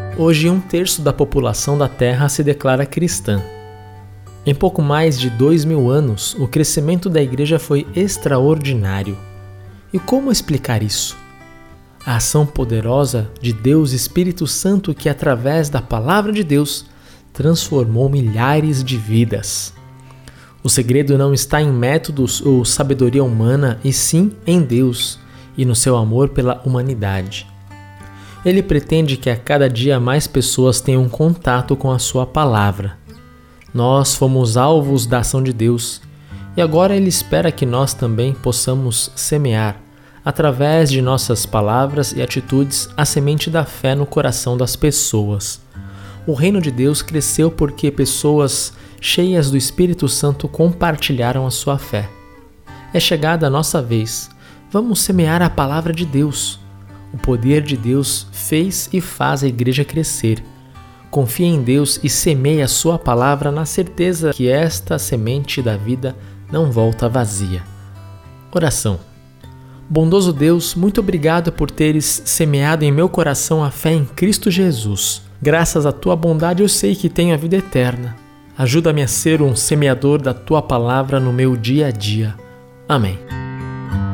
Hoje, 1/3 da população da Terra se declara cristã. Em pouco mais de 2000 anos, o crescimento da Igreja foi extraordinário. E como explicar isso? A ação poderosa de Deus Espírito Santo que, através da Palavra de Deus, transformou milhares de vidas. O segredo não está em métodos ou sabedoria humana, e sim em Deus e no seu amor pela humanidade. Ele pretende que a cada dia mais pessoas tenham contato com a sua palavra. Nós fomos alvos da ação de Deus e agora Ele espera que nós também possamos semear, através de nossas palavras e atitudes, a semente da fé no coração das pessoas. O reino de Deus cresceu porque pessoas cheias do Espírito Santo compartilharam a sua fé. É chegada a nossa vez. Vamos semear a palavra de Deus. O poder de Deus fez e faz a igreja crescer. Confie em Deus e semeie a sua palavra na certeza que esta semente da vida não volta vazia. Oração. Bondoso Deus, muito obrigado por teres semeado em meu coração a fé em Cristo Jesus. Graças à tua bondade eu sei que tenho a vida eterna. Ajuda-me a ser um semeador da tua palavra no meu dia a dia. Amém.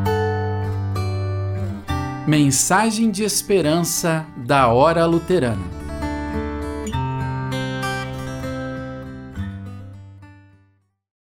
Mensagem de esperança da Hora Luterana.